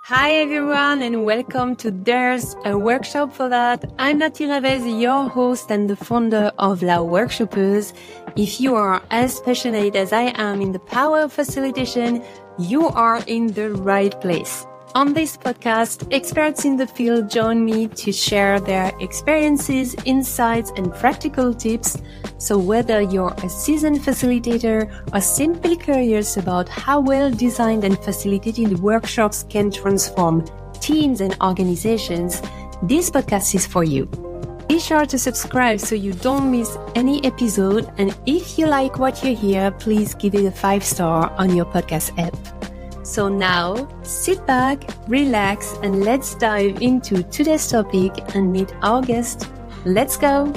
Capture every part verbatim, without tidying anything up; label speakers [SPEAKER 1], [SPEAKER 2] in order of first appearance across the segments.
[SPEAKER 1] Hi everyone and welcome to There's a Workshop for That. I'm Nati Revez, your host and the founder of La Workshoppers. If you are as passionate as I am in the power of facilitation, you are in the right place. On this podcast, experts in the field join me to share their experiences, insights, and practical tips. So whether you're a seasoned facilitator or simply curious about how well-designed and facilitated workshops can transform teams and organizations, this podcast is for you. Be sure to subscribe so you don't miss any episode. And if you like what you hear, please give it a five star on your podcast app. So now, sit back, relax, and let's dive into today's topic and meet our guest. Let's go!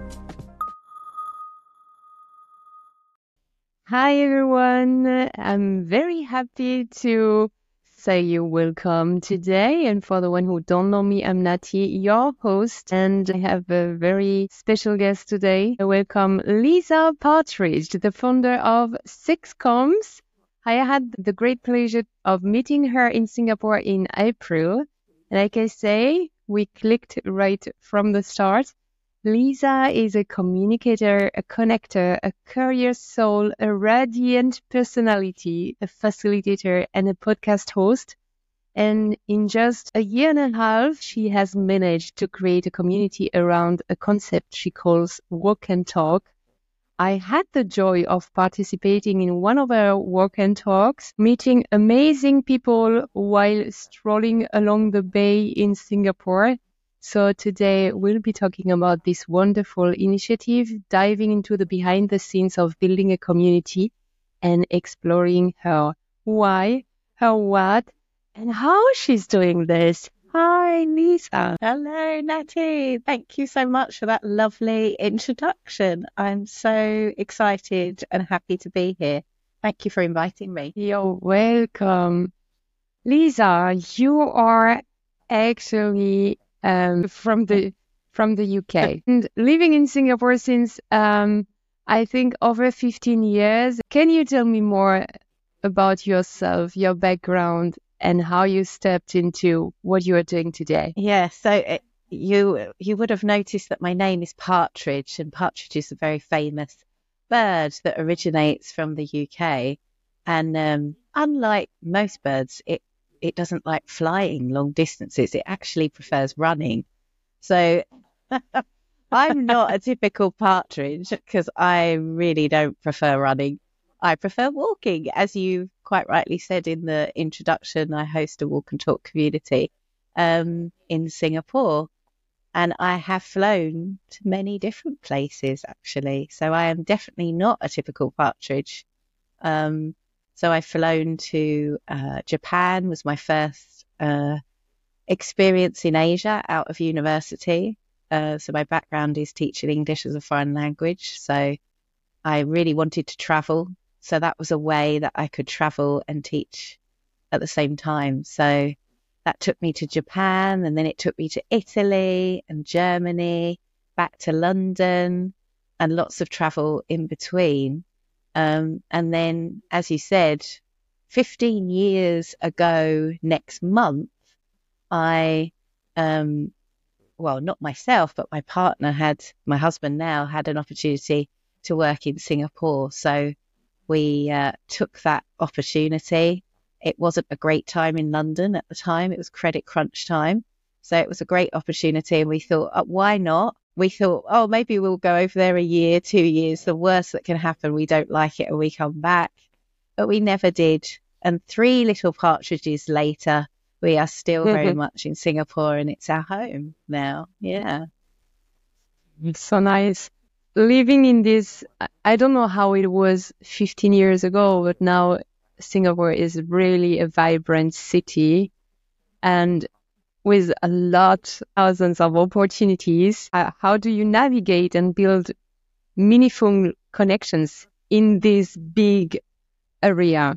[SPEAKER 1] Hi everyone, I'm very happy to say you welcome today. And for the one who don't know me, I'm Nati, your host, and I have a very special guest today. I welcome Lisa Partridge, the founder of Six Comms. I had the great pleasure of meeting her in Singapore in April, and I can say we clicked right from the start. Lisa is a communicator, a connector, a curious soul, a radiant personality, a facilitator, and a podcast host. And in just a year and a half, she has managed to create a community around a concept she calls Walk and Talk. I had the joy of participating in one of her walk and talks, meeting amazing people while strolling along the bay in Singapore. So today we'll be talking about this wonderful initiative, diving into the behind the scenes of building a community and exploring her why, her what, and how she's doing this. Hi, Lisa.
[SPEAKER 2] Hello, Natty. Thank you so much for that lovely introduction. I'm so excited and happy to be here. Thank you for inviting me.
[SPEAKER 1] You're welcome. Lisa, you are actually um, from the from the U K and living in Singapore since um, I think over fifteen years. Can you tell me more about yourself, your background, and how you stepped into what you are doing today?
[SPEAKER 2] Yeah, so it, you you would have noticed that my name is Partridge, and partridge is a very famous bird that originates from the U K. And um, unlike most birds, it, it doesn't like flying long distances. It actually prefers running. So I'm not a typical partridge because I really don't prefer running. I prefer walking. As you quite rightly said in the introduction, I host a walk and talk community um, in Singapore. And I have flown to many different places, actually. So I am definitely not a typical partridge. Um, so I've flown to uh, Japan, was my first uh, experience in Asia out of university. Uh, so my background is teaching English as a foreign language. So I really wanted to travel. So that was a way that I could travel and teach at the same time. So that took me to Japan, and then it took me to Italy and Germany, back to London, and lots of travel in between. Um, and then, as you said, fifteen years ago next month, I, um, well, not myself, but my partner had, my husband now had an opportunity to work in Singapore. So we uh, took that opportunity. It wasn't a great time in London at the time. It was credit crunch time. So it was a great opportunity. And we thought, oh, why not? We thought, oh, maybe we'll go over there a year, two years. The worst that can happen, we don't like it and we come back. But we never did. And three little partridges later, we are still very much in Singapore, and it's our home now. Yeah.
[SPEAKER 1] It's so nice. Living in this, I don't know how it was fifteen years ago, but now Singapore is really a vibrant city and with a lot, thousands of opportunities. Uh, how do you navigate and build meaningful connections in this big area?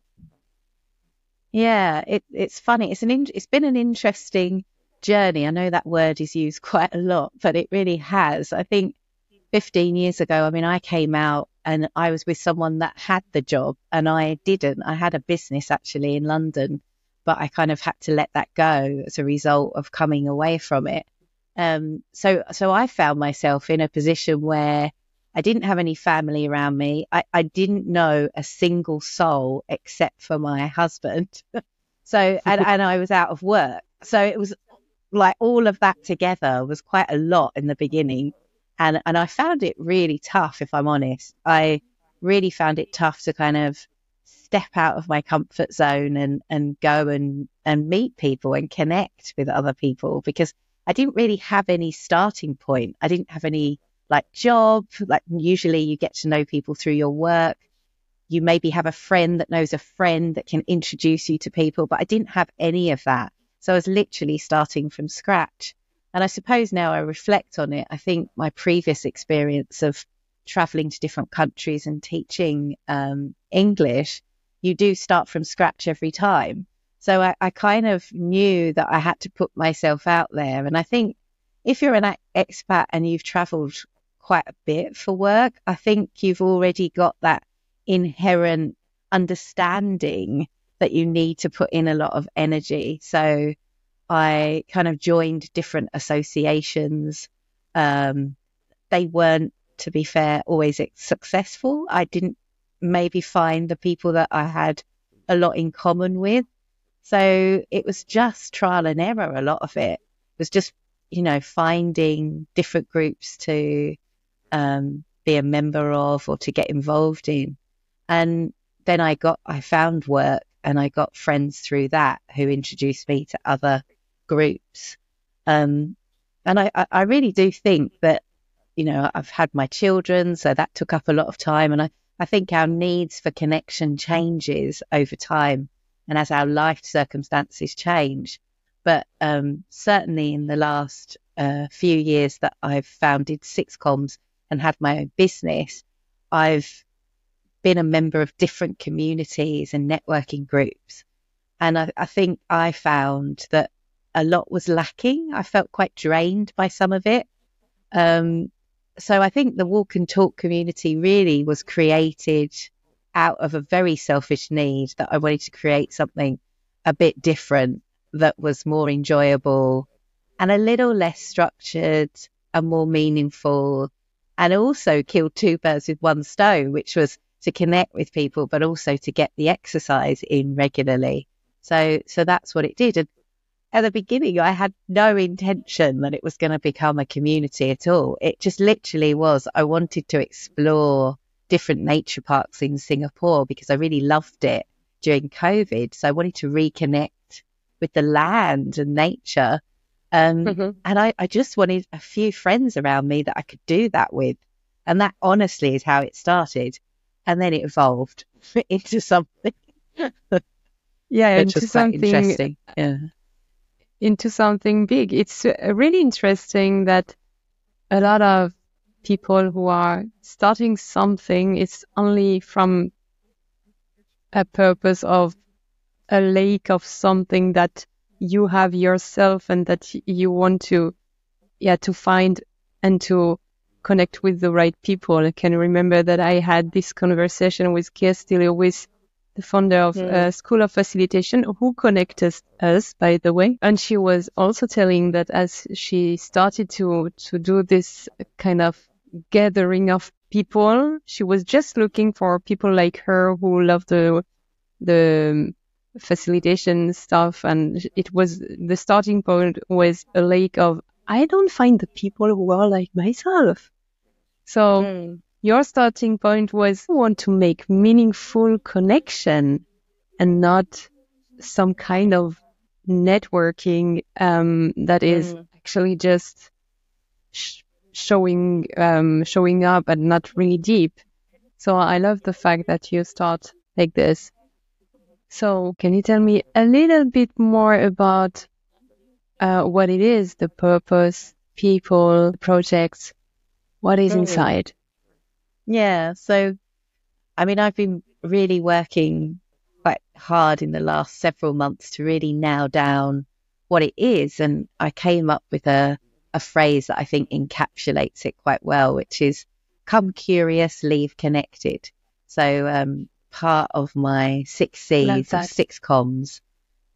[SPEAKER 2] Yeah, it, it's funny. It's an in, it's been an interesting journey. I know that word is used quite a lot, but it really has. I think fifteen years ago, I mean, I came out and I was with someone that had the job and I didn't. I had a business actually in London but I kind of had to let that go as a result of coming away from it. Um, so, so I found myself in a position where I didn't have any family around me. I, I didn't know a single soul except for my husband. So, and, and I was out of work. So it was like all of that together was quite a lot in the beginning. And, and I found it really tough, if I'm honest. I really found it tough to kind of step out of my comfort zone and, and go and, and meet people and connect with other people, because I didn't really have any starting point. I didn't have any like job. Like usually you get to know people through your work. You maybe have a friend that knows a friend that can introduce you to people, but I didn't have any of that. So I was literally starting from scratch. And I suppose now I reflect on it, I think my previous experience of traveling to different countries and teaching um, English, you do start from scratch every time. So I, I kind of knew that I had to put myself out there. And I think if you're an expat and you've traveled quite a bit for work, I think you've already got that inherent understanding that you need to put in a lot of energy. So I kind of joined different associations. Um, they weren't, to be fair, always successful. I didn't maybe find the people that I had a lot in common with. So it was just trial and error, a lot of it. It was just, you know, finding different groups to um, be a member of or to get involved in. And then I got, I found work and I got friends through that who introduced me to other groups. Um, and I, I really do think that, you know, I've had my children, so that took up a lot of time. And I, I think our needs for connection changes over time and as our life circumstances change. But um, certainly in the last uh, few years that I've founded Sixcoms and had my own business, I've been a member of different communities and networking groups. And I, I think I found that a lot was lacking. I felt quite drained by some of it. Um, so I think the Walk and Talk community really was created out of a very selfish need that I wanted to create something a bit different that was more enjoyable and a little less structured and more meaningful, and also killed two birds with one stone, which was to connect with people, but also to get the exercise in regularly. So, so that's what it did. And at the beginning, I had no intention that it was going to become a community at all. It just literally was, I wanted to explore different nature parks in Singapore because I really loved it during COVID. So I wanted to reconnect with the land and nature. Um, mm-hmm. And I, I just wanted a few friends around me that I could do that with. And that honestly is how it started. And then it evolved into something.
[SPEAKER 1] Yeah, into something
[SPEAKER 2] interesting. Yeah.
[SPEAKER 1] Into something big. It's really interesting that a lot of people who are starting something, it's only from a purpose of a lack of something that you have yourself and that you want to, yeah, to find and to connect with the right people. I can remember that I had this conversation with Kirsty, with the founder of mm. uh, School of Facilitation, who connected us, by the way. And she was also telling that as she started to, to do this kind of gathering of people, she was just looking for people like her who love the, the facilitation stuff. And it was, the starting point was a lake of, I don't find the people who are like myself. So mm. your starting point was you want to make meaningful connection and not some kind of networking um, that is mm. actually just sh- showing um, showing up and not really deep. So I love the fact that you start like this. So can you tell me a little bit more about uh, what it is, the purpose, people, projects, what is mm. inside?
[SPEAKER 2] Yeah, so, I mean, I've been really working quite hard in the last several months to really nail down what it is. And I came up with a, a phrase that I think encapsulates it quite well, which is come curious, leave connected. So um, part of my six C's of Sixcoms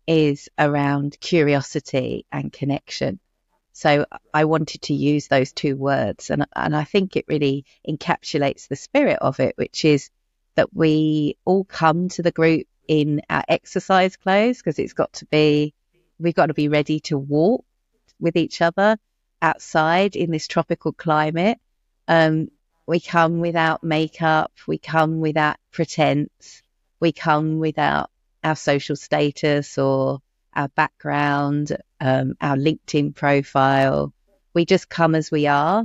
[SPEAKER 2] is around curiosity and connection. So I wanted to use those two words, and and I think it really encapsulates the spirit of it, which is that we all come to the group in our exercise clothes, because it's got to be, we've got to be ready to walk with each other outside in this tropical climate. Um, we come without makeup, we come without pretense, we come without our social status or our background, um, our LinkedIn profile. We just come as we are,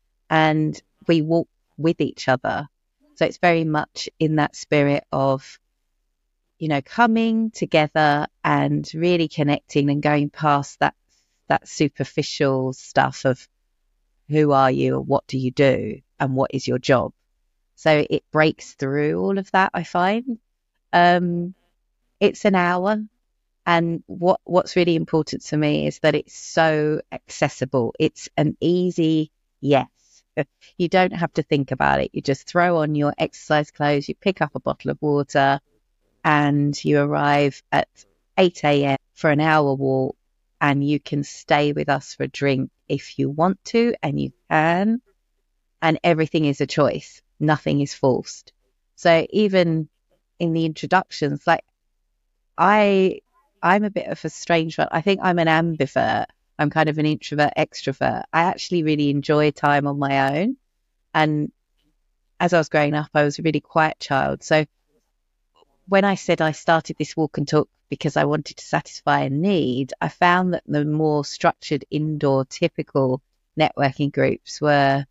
[SPEAKER 2] and we walk with each other. So it's very much in that spirit of, you know, coming together and really connecting and going past that that superficial stuff of who are you and what do you do and what is your job. So it breaks through all of that, I find. Um, it's an hour. And what, what's really important to me is that it's so accessible. It's an easy yes. You don't have to think about it. You just throw on your exercise clothes, you pick up a bottle of water, and you arrive at eight a.m. for an hour walk, and you can stay with us for a drink if you want to, and you can. And everything is a choice. Nothing is forced. So even in the introductions, like I... I'm a bit of a strange one. I think I'm an ambivert. I'm kind of an introvert, extrovert. I actually really enjoy time on my own. And as I was growing up, I was a really quiet child. So when I said I started this walk and talk because I wanted to satisfy a need, I found that the more structured, indoor, typical networking groups were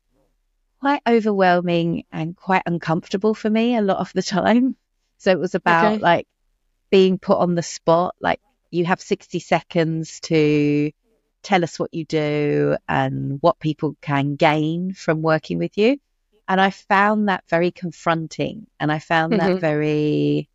[SPEAKER 2] quite overwhelming and quite uncomfortable for me a lot of the time. So it was about
[SPEAKER 1] Okay.
[SPEAKER 2] like, being put on the spot, like you have sixty seconds to tell us what you do and what people can gain from working with you. And I found that very confronting, and I found that
[SPEAKER 1] Mm-hmm.
[SPEAKER 2] very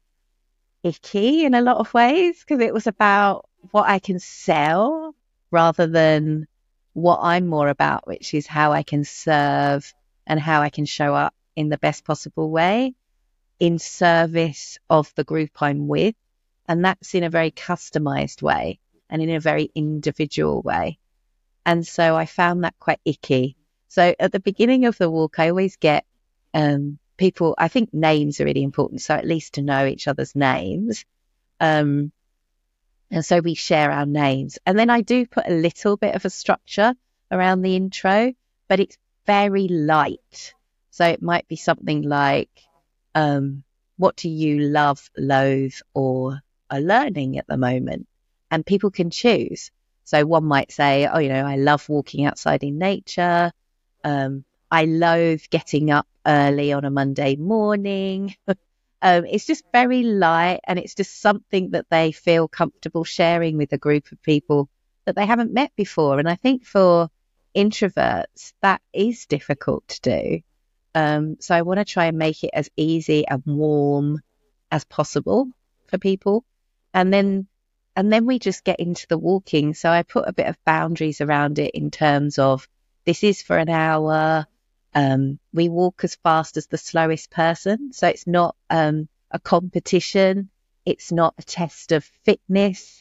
[SPEAKER 2] icky in a lot of ways, because it was about what I can sell rather than what I'm more about, which is how I can serve and how I can show up in the best possible way in service of the group I'm with. And that's in a very customized way and in a very individual way. And so I found that quite icky. So at the beginning of the walk, I always get um, people, I think names are really important. So at least to know each other's names. Um, and so we share our names. And then I do put a little bit of a structure around the intro, but it's very light. So it might be something like, um, what do you love, loathe, or are learning at the moment? And people can choose. So one might say, oh, you know, I love walking outside in nature. Um, I loathe getting up early on a Monday morning. um, it's just very light, and it's just something that they feel comfortable sharing with a group of people that they haven't met before. And I think for introverts, that is difficult to do. Um, so I want to try and make it as easy and warm as possible for people. And then, and then we just get into the walking. So I put a bit of boundaries around it in terms of this is for an hour. Um, we walk as fast as the slowest person. So it's not um, a competition. It's not a test of fitness.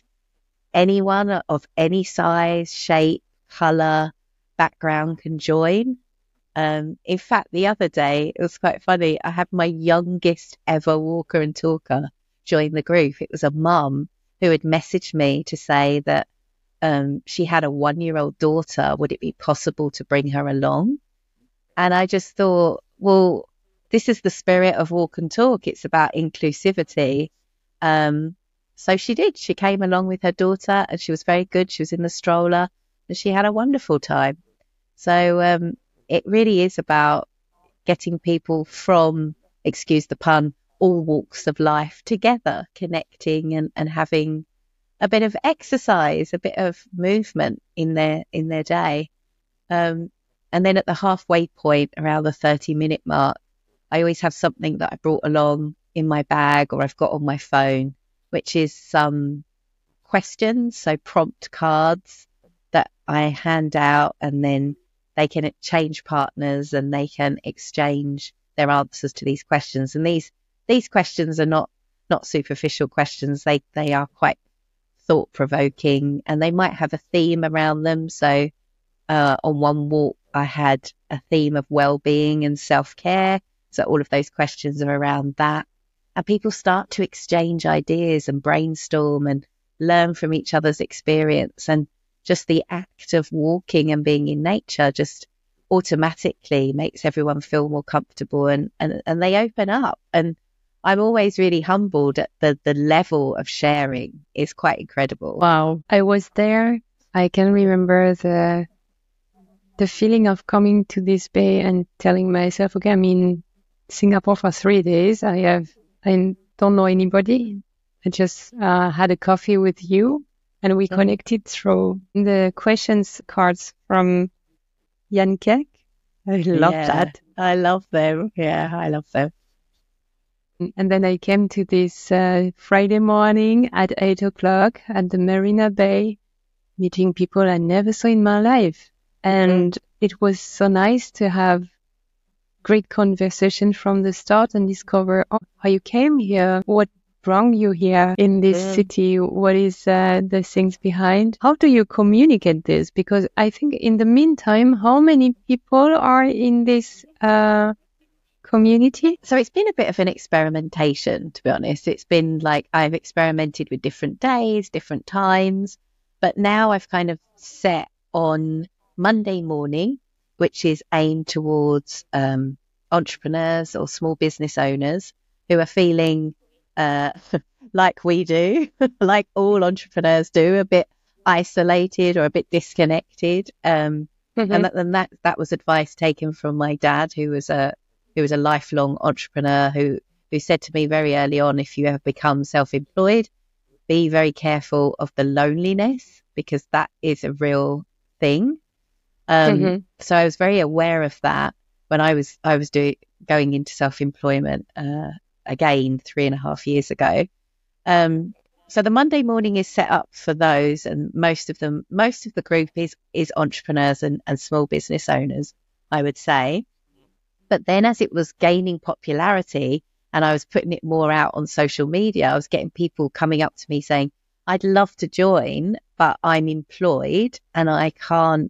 [SPEAKER 2] Anyone of any size, shape, colour, background can join. Um, in fact, the other day, it was quite funny. I had my youngest ever walker and talker join the group. It was a mum who had messaged me to say that um, she had a one-year-old daughter. Would it be possible to bring her along? And I just thought, well, this is the spirit of walk and talk. It's about inclusivity. Um, so she did. She came along with her daughter, and she was very good. She was in the stroller, and she had a wonderful time. So um, it really is about getting people from, excuse the pun, all walks of life together, connecting and, and having a bit of exercise, a bit of movement in their in their day. Um, and then at the halfway point, around the thirty minute mark, I always have something that I brought along in my bag or I've got on my phone, which is some questions, so prompt cards that I hand out, and then they can change partners and they can exchange their answers to these questions. And these these questions are not not superficial questions. They they are quite thought-provoking, and they might have a theme around them. So uh, on one walk, I had a theme of well-being and self-care. So all of those questions are around that. And people start to exchange ideas and brainstorm and learn from each other's experience. And just the act of walking and being in nature just automatically makes everyone feel more comfortable, and, and, and they open up. And I'm always really humbled at the, the level of sharing is quite incredible.
[SPEAKER 1] Wow. I was there. I can remember the the feeling of coming to this bay and telling myself, okay, I'm in Singapore for three days. I have, I don't know anybody. I just uh, had a coffee with you, and we connected through the questions cards from Jan Keck. I love
[SPEAKER 2] Yeah,
[SPEAKER 1] that.
[SPEAKER 2] I love them. Yeah, I love them.
[SPEAKER 1] And then I came to this uh, Friday morning at eight o'clock at the Marina Bay, meeting people I never saw in my life. And mm-hmm. it was so nice to have great conversation from the start and discover oh, how you came here, what brought you here in this mm. city, what is uh, the things behind. How do you communicate this? Because I think in the meantime, how many people are in this uh community?
[SPEAKER 2] So it's been a bit of an experimentation, to be honest. It's been like I've experimented with different days, different times, but now I've kind of set on Monday morning, which is aimed towards um, entrepreneurs or small business owners who are feeling uh, like we do, like all entrepreneurs do, a bit isolated or a bit disconnected. Um, mm-hmm. And, that, and that that was advice taken from my dad, who was a who was a lifelong entrepreneur, who who said to me very early on, if you ever become self-employed, be very careful of the loneliness, because that is a real thing. Um, mm-hmm. So I was very aware of that when I was I was doing going into self-employment uh, again three and a half years ago. Um, so the Monday morning is set up for those, and most of them, most of the group is is entrepreneurs and, and small business owners, I would say. But then as it was gaining popularity and I was putting it more out on social media, I was getting people coming up to me saying, I'd love to join, but I'm employed and I can't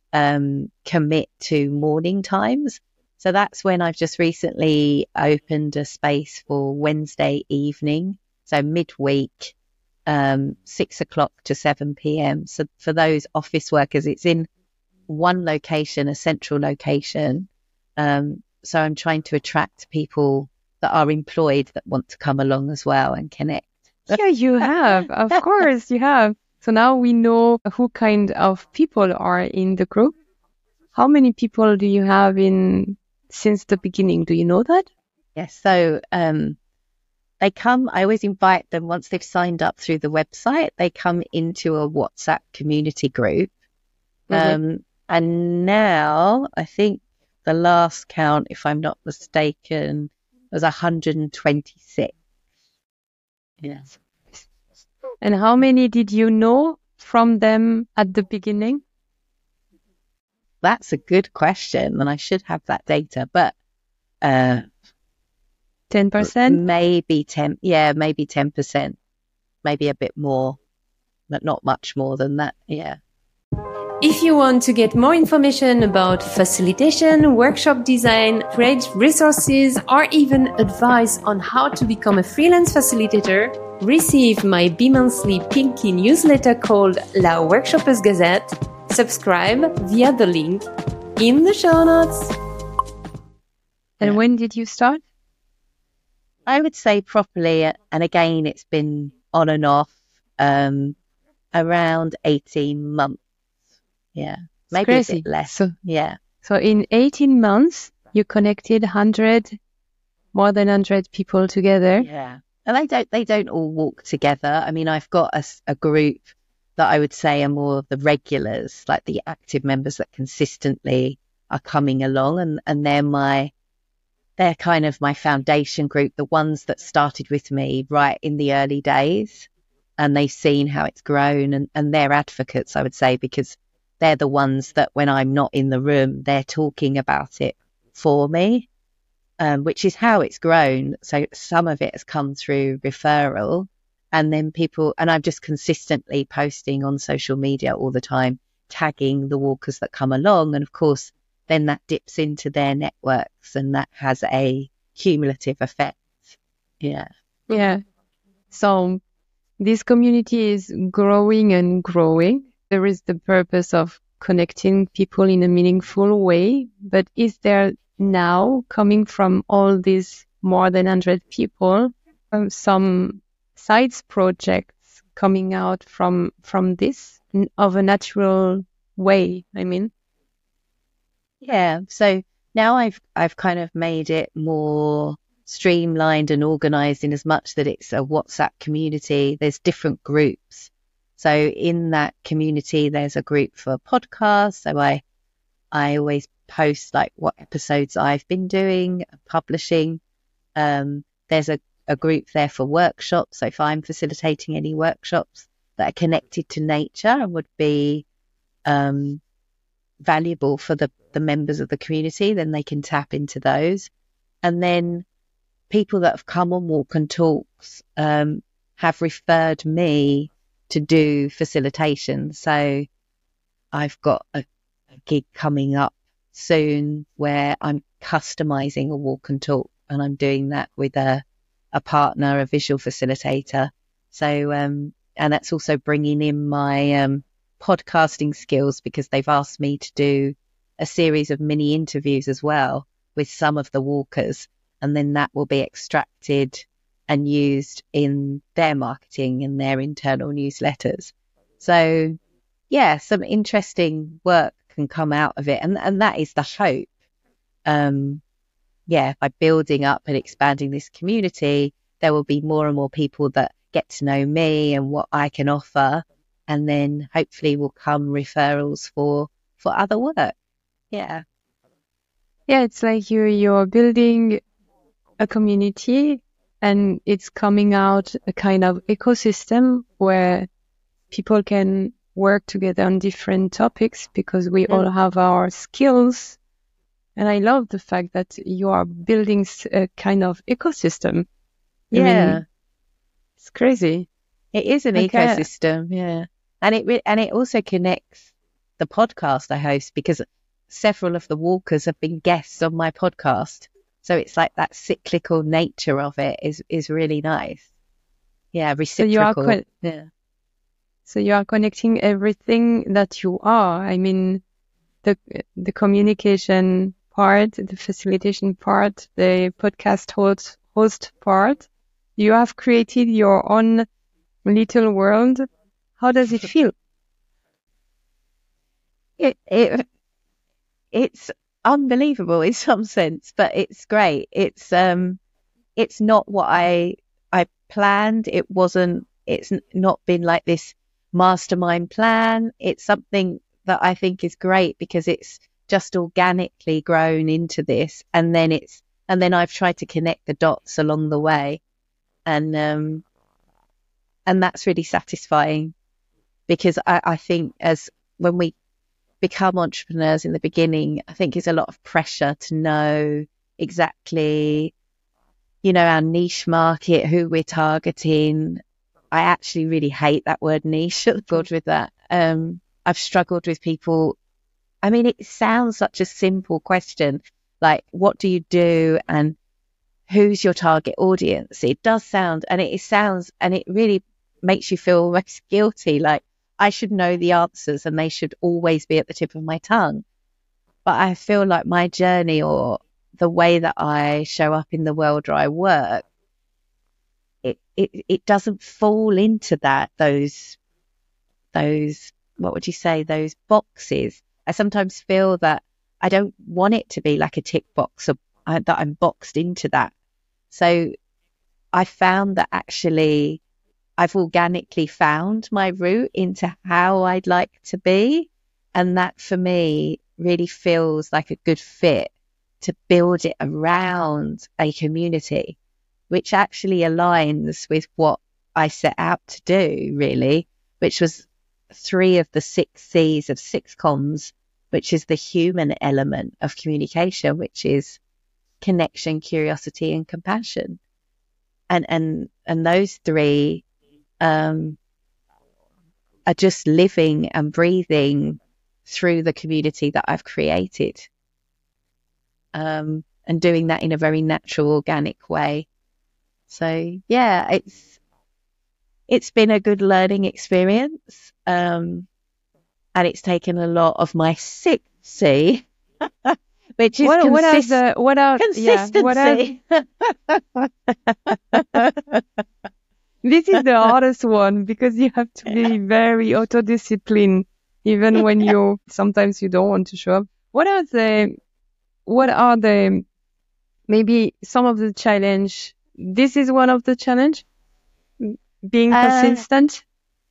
[SPEAKER 2] um, commit to morning times. So that's when I've just recently opened a space for Wednesday evening, so midweek, um, six o'clock to seven p.m. So for those office workers, it's in one location, a central location. Um, so I'm trying to attract people that are employed that want to come along as well and connect.
[SPEAKER 1] Yeah, you have. Of course, you have. So now we know who kind of people are in the group. How many people do you have in since the beginning? Do you know that?
[SPEAKER 2] Yes. So um, they come, I always invite them once they've signed up through the website, they come into a WhatsApp community group. Mm-hmm. Um, and now I think the last count, if I'm not mistaken, was one hundred twenty-six.
[SPEAKER 1] Yes. And how many did you know from them at the beginning?
[SPEAKER 2] That's a good question, and I should have that data, but uh,
[SPEAKER 1] ten percent?
[SPEAKER 2] Maybe ten, yeah, maybe ten percent, maybe a bit more, but not much more than that, yeah.
[SPEAKER 1] If you want to get more information about facilitation, workshop design, create resources, or even advice on how to become a freelance facilitator, receive my bi-monthly Pinky newsletter called La Workshoppers Gazette. Subscribe via the link in the show notes. And yeah. When did you start?
[SPEAKER 2] I would say properly, and again, it's been on and off, um, around eighteen months. Yeah, maybe a bit less.
[SPEAKER 1] So,
[SPEAKER 2] yeah.
[SPEAKER 1] So in eighteen months, you connected one hundred, more than one hundred people together.
[SPEAKER 2] Yeah. And they don't, they don't all walk together. I mean, I've got a, a group that I would say are more of the regulars, like the active members that consistently are coming along. And, and they're my, they're kind of my foundation group, the ones that started with me right in the early days. And they've seen how it's grown, and, and they're advocates, I would say, because they're the ones that when I'm not in the room, they're talking about it for me, um, which is how it's grown. So some of it has come through referral, And then people, and I'm just consistently posting on social media all the time, tagging the walkers that come along. And of course, then that dips into their networks and that has a cumulative effect. Yeah.
[SPEAKER 1] Yeah. So this community is growing and growing. There is the purpose of connecting people in a meaningful way. But is there now, coming from all these more than one hundred people, um, some sides projects coming out from from this n- of a natural way, I mean?
[SPEAKER 2] Yeah. So now I've I've kind of made it more streamlined and organized in as much that it's a WhatsApp community. There's different groups. So in that community, there's a group for podcasts. So I I always post like what episodes I've been doing, publishing. Um, there's a, a group there for workshops. So if I'm facilitating any workshops that are connected to nature and would be um, valuable for the, the members of the community, then they can tap into those. And then people that have come on Walk and Talks um, have referred me to do facilitation. So I've got a, a gig coming up soon where I'm customizing a walk and talk, and I'm doing that with a, a partner, a visual facilitator. So, um, and that's also bringing in my um, podcasting skills, because they've asked me to do a series of mini interviews as well with some of the walkers, and then that will be extracted and used in their marketing and their internal newsletters. So yeah, some interesting work can come out of it. And, and that is the hope. Um, yeah, by building up and expanding this community, there will be more and more people that get to know me and what I can offer. And then hopefully will come referrals for, for other work. Yeah.
[SPEAKER 1] Yeah, it's like you you're building a community and it's coming out a kind of ecosystem where people can work together on different topics because we all have our skills. And I love the fact that you are building s- a kind of ecosystem. I
[SPEAKER 2] Yeah.
[SPEAKER 1] mean, it's crazy.
[SPEAKER 2] It is an
[SPEAKER 1] Okay.
[SPEAKER 2] ecosystem. Yeah. And it, re- and it also connects the podcast I host, because several of the walkers have been guests on my podcast. So it's like that cyclical nature of it is, is really nice. Yeah.
[SPEAKER 1] So you are
[SPEAKER 2] Reciprocal.
[SPEAKER 1] quite,
[SPEAKER 2] Yeah.
[SPEAKER 1] so you are connecting everything that you are. I mean, the the communication part, the facilitation part, the podcast host host part. You have created your own little world. How does it feel?
[SPEAKER 2] It, it, it's unbelievable in some sense, but it's great. It's, um, it's not what I, I planned. It wasn't, it's n- not been like this mastermind plan. It's something that I think is great because it's just organically grown into this. And then it's, and then I've tried to connect the dots along the way. And, um, and that's really satisfying, because I, I think as when we become entrepreneurs in the beginning, I think it's a lot of pressure to know exactly, you know, our niche market, who we're targeting. I actually really hate that word niche. God with that. Um, I've struggled with people. I mean, it sounds such a simple question, like, what do you do and who's your target audience? It does sound, and it, it sounds, and it really makes you feel almost guilty, like I should know the answers and they should always be at the tip of my tongue. But I feel like my journey, or the way that I show up in the world where I work, it, it, it doesn't fall into that, those, those, what would you say, those boxes. I sometimes feel that I don't want it to be like a tick box, or uh, that I'm boxed into that. So I found that actually I've organically found my route into how I'd like to be. And that for me really feels like a good fit to build it around a community, which actually aligns with what I set out to do, really, which was three of the six C's of six comms, which is the human element of communication, which is connection, curiosity, and compassion. And, and, and those three um, are just living and breathing through the community that I've created, um, and doing that in a very natural, organic way. So yeah, it's it's been a good learning experience, um, and it's taken a lot of my six C, which is
[SPEAKER 1] What what are
[SPEAKER 2] consist-
[SPEAKER 1] the what are yeah, what are,
[SPEAKER 2] consistency.
[SPEAKER 1] this is the hardest one because you have to be very auto-disciplined even when you sometimes you don't want to show up. What are the what are the maybe some of the challenge? This is one of the challenge, being
[SPEAKER 2] Uh,
[SPEAKER 1] consistent.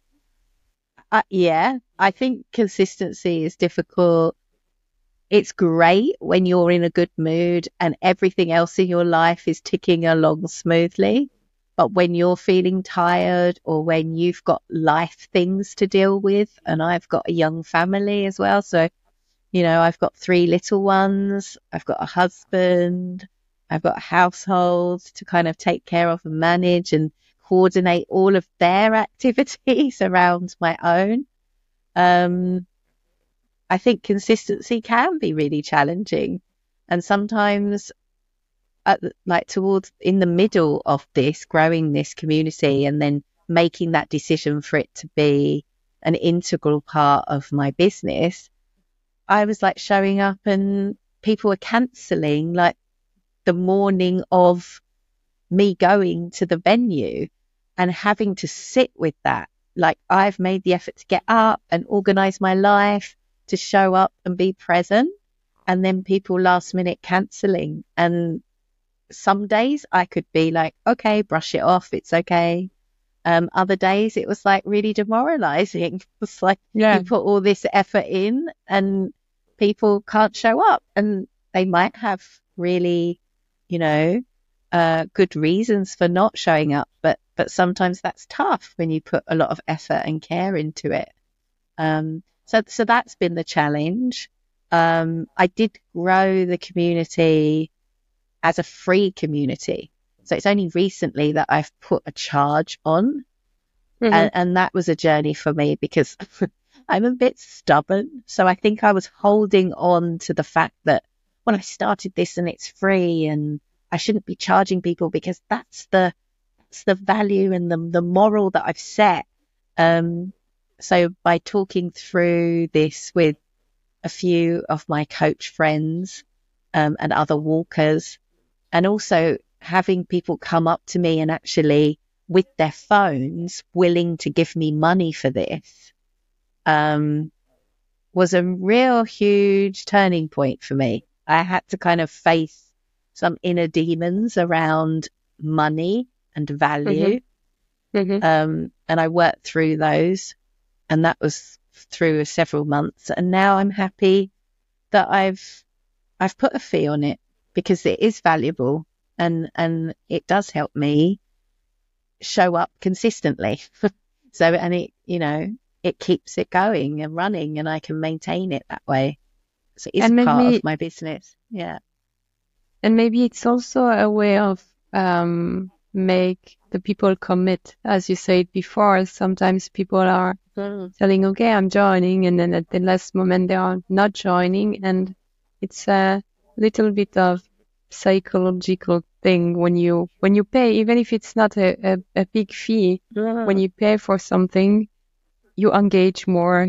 [SPEAKER 2] Uh, yeah, I think consistency is difficult. It's great when you're in a good mood and everything else in your life is ticking along smoothly. But when you're feeling tired or when you've got life things to deal with, and I've got a young family as well. So, you know, I've got three little ones, I've got a husband, I've got a household to kind of take care of and manage and coordinate all of their activities around my own. Um, I think consistency can be really challenging. And sometimes, at, like towards in the middle of this, growing this community and then making that decision for it to be an integral part of my business, I was like showing up and people were cancelling like the morning of me going to the venue and having to sit with that. Like I've made the effort to get up and organise my life to show up and be present, and then people last minute cancelling. And some days I could be like, okay, brush it off, it's okay. Um, other days it was like really demoralising. It's like
[SPEAKER 1] Yeah.
[SPEAKER 2] you put all this effort in and people can't show up, and they might have really, you know, uh, good reasons for not showing up, but but sometimes that's tough when you put a lot of effort and care into it. Um, so so that's been the challenge. Um, I did grow the community as a free community, so it's only recently that I've put a charge on,
[SPEAKER 1] Mhm.
[SPEAKER 2] and, and that was a journey for me because I'm a bit stubborn. So I think I was holding on to the fact that when I started this and it's free and I shouldn't be charging people because that's the that's the value and the the moral that I've set. Um, so by talking through this with a few of my coach friends, um, and other walkers, and also having people come up to me and actually with their phones willing to give me money for this, um, was a real huge turning point for me. I had to kind of face some inner demons around money and value.
[SPEAKER 1] Mhm.
[SPEAKER 2] Um, and I worked through those, and that was through several months. And now I'm happy that I've, I've put a fee on it because it is valuable and, and it does help me show up consistently. So, and it, you know, it keeps it going and running and I can maintain it that way. So it's
[SPEAKER 1] And
[SPEAKER 2] part
[SPEAKER 1] maybe
[SPEAKER 2] of my business. Yeah.
[SPEAKER 1] and maybe it's also a way of um make the people commit. As you said before, sometimes people are
[SPEAKER 2] Mm.
[SPEAKER 1] telling, okay, I'm joining, and then at the last moment they are not joining, and it's a little bit of psychological thing when you when you pay, even if it's not a, a, a big fee, when you pay for something, you engage more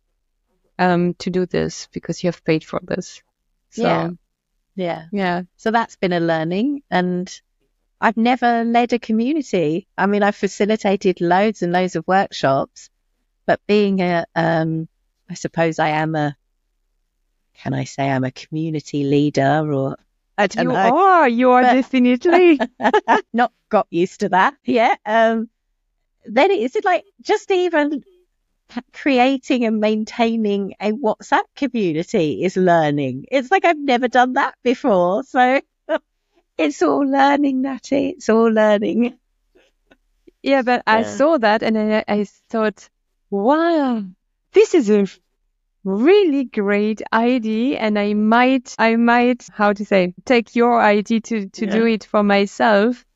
[SPEAKER 1] um to do this because you have paid for this. So
[SPEAKER 2] Yeah. Yeah.
[SPEAKER 1] yeah.
[SPEAKER 2] So that's been a learning, and I've never led a community. I mean, I've facilitated loads and loads of workshops, but being a, um, I suppose I am a, can I say I'm a community leader, or I don't
[SPEAKER 1] You
[SPEAKER 2] know.
[SPEAKER 1] are, you are
[SPEAKER 2] But-
[SPEAKER 1] definitely.
[SPEAKER 2] Not got used to that yet. Um, then it's like just even creating and maintaining a WhatsApp community is learning. It's like I've never done that before. So it's all learning, Natty. It's all learning.
[SPEAKER 1] Yeah, but I
[SPEAKER 2] Yeah.
[SPEAKER 1] saw that and I, I thought, wow, this is a really great idea, and I might, I might, how to say, take your idea to, to do
[SPEAKER 2] Yeah.
[SPEAKER 1] it for myself.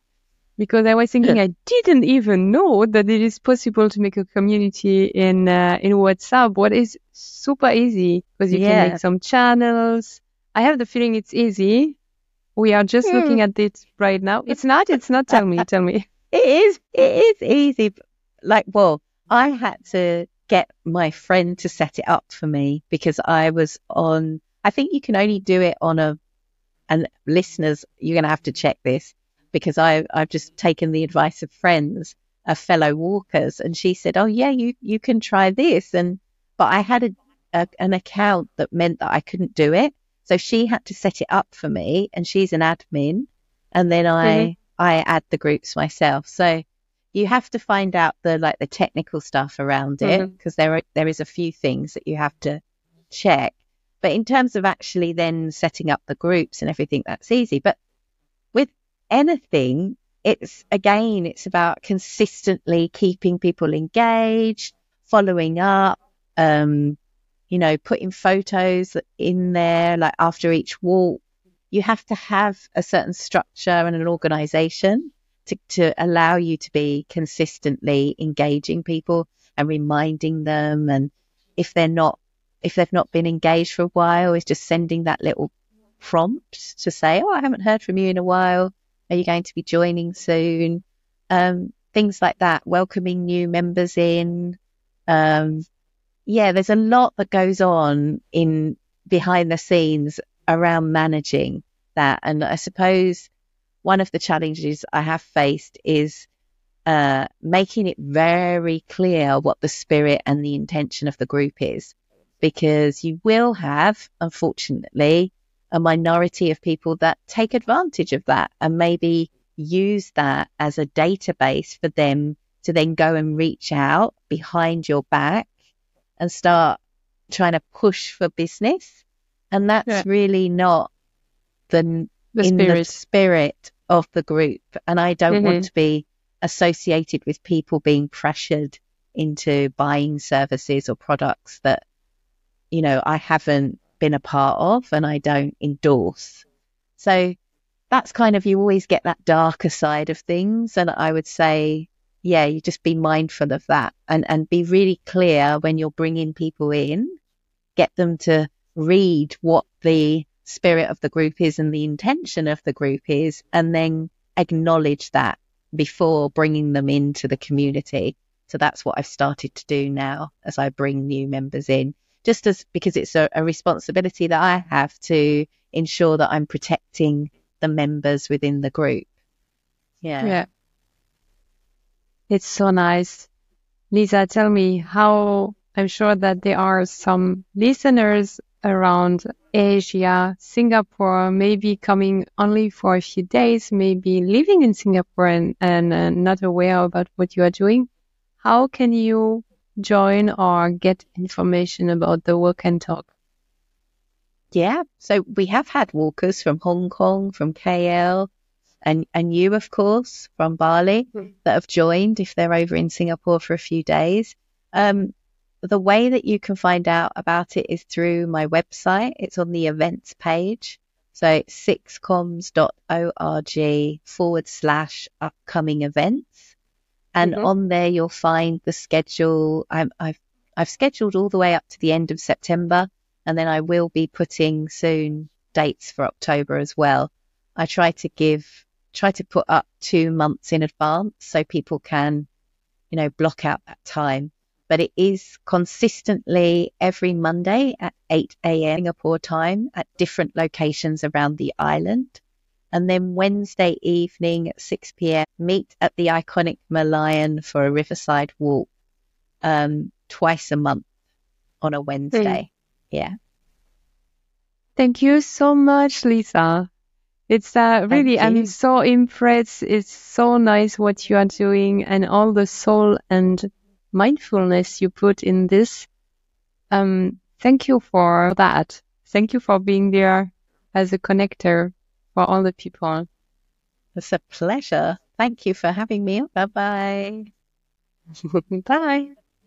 [SPEAKER 1] because I was thinking I didn't even know that it is possible to make a community in uh, in WhatsApp. What is super easy because you
[SPEAKER 2] Yeah.
[SPEAKER 1] can make some channels. I have the feeling it's easy. We are just looking at it right now. It's not. It's not. Tell me. Tell me.
[SPEAKER 2] It is, it is easy. Like, well, I had to get my friend to set it up for me because I was on, I think you can only do it on a, and listeners, you're going to have to check this because I, I've just taken the advice of friends, of fellow walkers. And she said, oh yeah, you, you can try this. And, but I had a, a, an account that meant that I couldn't do it. So she had to set it up for me and she's an admin. And then I, mm-hmm. I add the groups myself. So you have to find out the like the technical stuff around it because mm-hmm. there are, there is a few things that you have to check. But in terms of actually then setting up the groups and everything, that's easy. But with anything, it's again, it's about consistently keeping people engaged, following up, um, you know, putting photos in there like after each walk. You have to have a certain structure and an organization to, to allow you to be consistently engaging people and reminding them. And if they're not, if they've not been engaged for a while, is just sending that little prompt to say, oh, I haven't heard from you in a while. Are you going to be joining soon? Um, things like that, welcoming new members in. Um, yeah, there's a lot that goes on in behind the scenes around managing that. And I suppose one of the challenges I have faced is uh, making it very clear what the spirit and the intention of the group is, because you will have, unfortunately, a minority of people that take advantage of that and maybe use that as a database for them to then go and reach out behind your back and start trying to push for business. And that's yeah. really not the,
[SPEAKER 1] the
[SPEAKER 2] in
[SPEAKER 1] spirit.
[SPEAKER 2] the spirit of the group. And I don't mm-hmm. want to be associated with people being pressured into buying services or products that, you know, I haven't been a part of and I don't endorse. So that's kind of, you always get that darker side of things. And I would say, yeah, you just be mindful of that and, and be really clear when you're bringing people in, get them to read what the spirit of the group is and the intention of the group is, and then acknowledge that before bringing them into the community. So that's what I've started to do now as I bring new members in, just as because it's a, a responsibility that I have to ensure that I'm protecting the members within the group. Yeah.
[SPEAKER 1] Yeah. It's so nice. Lisa, tell me how, I'm sure that there are some listeners around Asia, Singapore, maybe coming only for a few days, maybe living in Singapore and, and uh, not aware about what you are doing. How can you join or get information about the Walk and Talk?
[SPEAKER 2] Yeah, so we have had walkers from Hong Kong, from K L, and, and you, of course, from Bali mm. that have joined if they're over in Singapore for a few days. Um, the way that you can find out about it is through my website. It's on the events page. So it's sixcoms.org forward slash upcoming events. And mm-hmm. on there, you'll find the schedule. I'm, I've, I've scheduled all the way up to the end of September. And then I will be putting soon dates for October as well. I try to give, try to put up two months in advance so people can, you know, block out that time. But it is consistently every Monday at eight a.m. Singapore time at different locations around the island. And then Wednesday evening at six p.m. meet at the iconic Merlion for a riverside walk um, twice a month on a Wednesday. Mm. Yeah.
[SPEAKER 1] Thank you so much, Lisa. It's uh, really, I'm so impressed. It's so nice what you are doing and all the soul and mindfulness you put in this. Um, thank you for that. Thank you for being there as a connector for all the people.
[SPEAKER 2] It's a pleasure. Thank you for having me. Bye-bye.
[SPEAKER 1] Bye.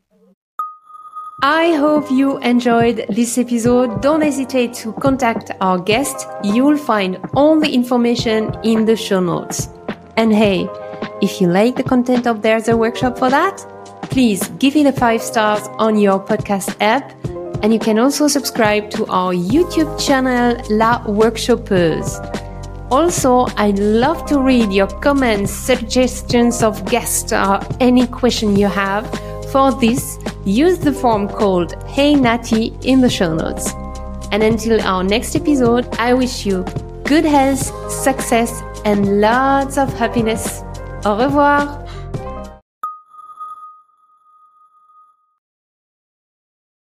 [SPEAKER 1] I hope you enjoyed this episode. Don't hesitate to contact our guest. You'll find all the information in the show notes. And hey, If you like the content of There's a Workshop for That, please give it a five stars on your podcast app. And you can also subscribe to our YouTube channel, La Workshopeuse. Also, I'd love to read your comments, suggestions of guests, or any question you have. For this, use the form called Hey Natty in the show notes. And until our next episode, I wish you good health, success, and lots of happiness. Au revoir!